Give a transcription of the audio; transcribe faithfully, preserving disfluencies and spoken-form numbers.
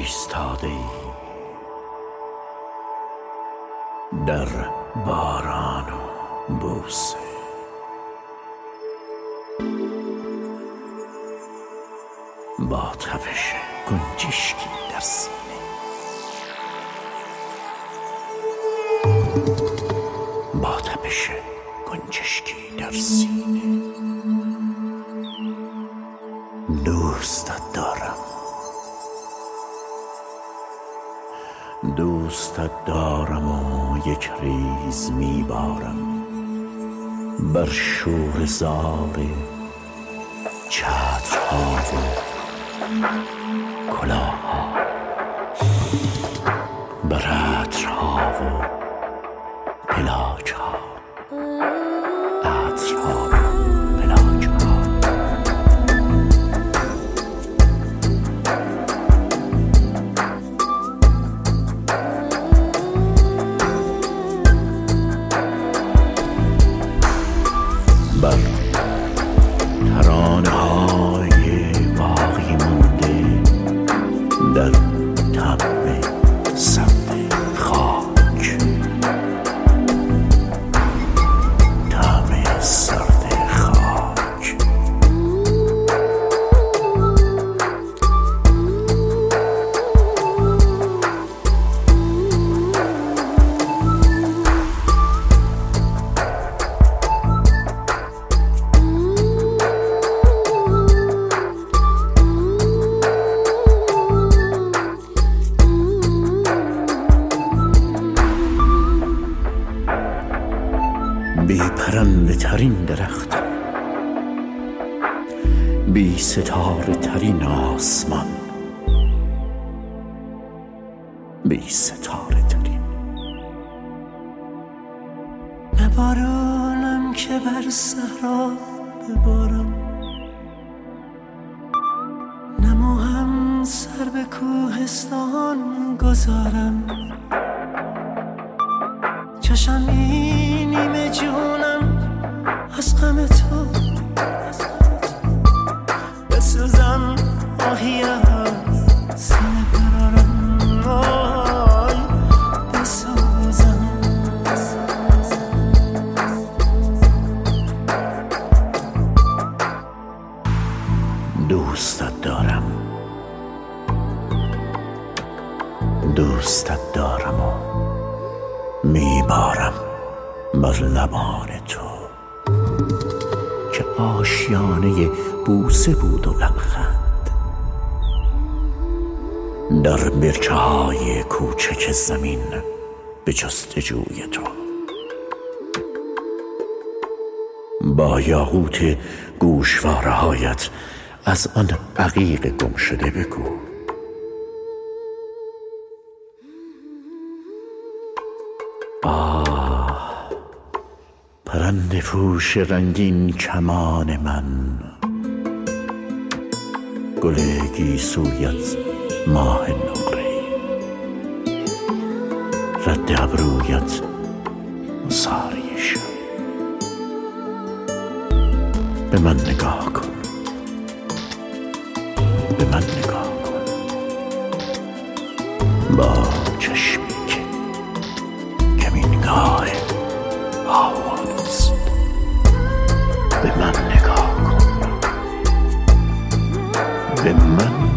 ایستاده ای در باران و بوسه، با تپش گنجشکی در سینه، با تپش گنجشکی در سینه. دوستت دارم، دوستت دارم و یک ریز میبارم بر شور زار چترها و کلاهها، بر عطرها و پلاچها، عطرها و پلاچها. بر ترانه های باقی مانده در طبع سبز خاک، طعم سرد خاک. بی پرنده ترین درخت، بی ستاره ترین آسمان، بی ستاره ترین. نه بارانم که بر صحرا ببارم، نه موهم سر به کوهستان گذارم. چشم این نیمه جونم از غم تو بسوزم، آهی از سینه برارم، آی بسوزم. دوستت دارم، دوستت دارم و میبارم بر لبان تو که آشیانه بوسه بود و لبخند، در برچه های کوچک زمین به جستجوی تو. با یاقوت گوشواره هایت از آن عقیق گم شده بگو. آه، پرنده پوش رنگین کمان من، گل گیسویت ماه نقره، رد ابرویت ساری شب. به من نگاه کن، به من نگاه کن با چشمی که کمینگاه آوانست. به من نگاه کن، به من